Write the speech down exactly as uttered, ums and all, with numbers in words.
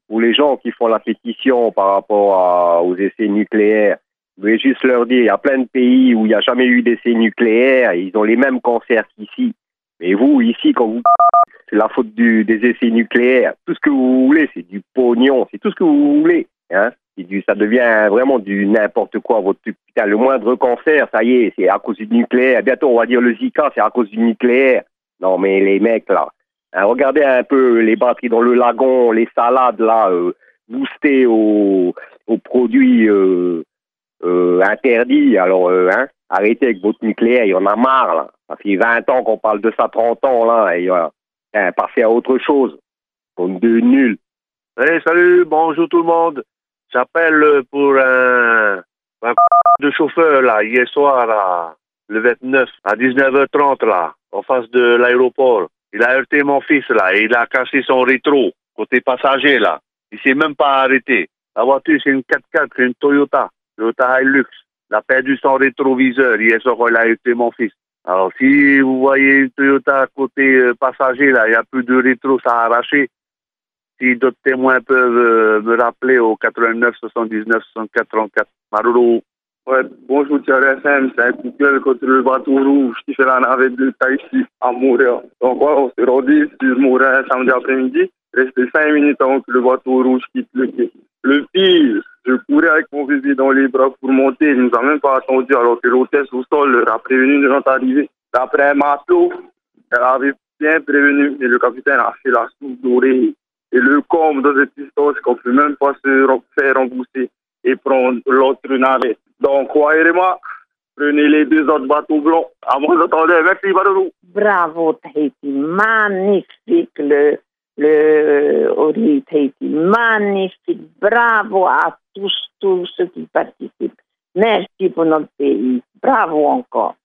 pour les gens qui font la pétition par rapport à, aux essais nucléaires, je voulais juste leur dire, il y a plein de pays où il n'y a jamais eu d'essais nucléaires, et ils ont les mêmes cancers qu'ici. Mais vous, ici, quand vous... c'est la faute du, des essais nucléaires. Tout ce que vous voulez, c'est du pognon, c'est tout ce que vous voulez. Hein, du, ça devient vraiment du n'importe quoi. Votre, putain, le moindre cancer, ça y est, c'est à cause du nucléaire. Bientôt, on va dire le Zika, c'est à cause du nucléaire. Non, mais les mecs, là, hein, regardez un peu les batteries dans le lagon, les salades, là, euh, boostées aux, aux produits euh, euh, interdits. Alors, euh, hein, arrêtez avec votre nucléaire, il y en a marre, là. Ça fait vingt ans qu'on parle de ça, trente ans, là, et euh, hein, passez à autre chose. Comme de nuls. Hey, salut, bonjour tout le monde. J'appelle pour un, un de chauffeur, là, hier soir, là, le vingt-neuf, à dix-neuf heures trente, là, en face de l'aéroport. Il a heurté mon fils, là, et il a cassé son rétro, côté passager, là. Il s'est même pas arrêté. La voiture, c'est une quatre-quatre, c'est une Toyota, Toyota Hilux. Il a perdu son rétroviseur hier soir quand il a heurté mon fils. Alors, si vous voyez une Toyota côté euh, passager, là, il n'y a plus de rétro, ça a arraché. Si d'autres témoins peuvent euh, me rappeler au quatre-vingt-neuf soixante-dix-neuf soixante-quatre trente-quatre. Marolo. Ouais, bonjour Thierry F M, c'est un couple contre le bateau rouge qui fait la navette de Tahiti à Montréal. Donc ouais, on s'est rendu sur Montréal samedi après-midi. Resté cinq minutes avant que le bateau rouge quitte le quai. Le pire, je courais avec mon bébé dans les bras pour monter. Il ne nous a même pas attendu alors que l'hôtesse au sol leur a prévenu de notre arrivée. D'après un matelot, elle avait bien prévenu et le capitaine a fait la soupe dorée. Et le comble dans cette histoire, c'est qu'on ne peut même pas se faire rembourser et prendre l'autre navette. Donc, croyez-moi, prenez les deux autres bateaux blancs. À moi, j'attendais. Merci, Barolo. Bravo, Tahiti. Magnifique, le, le Ori Tahiti. Magnifique. Bravo à tous, tous ceux qui participent. Merci pour notre pays. Bravo encore.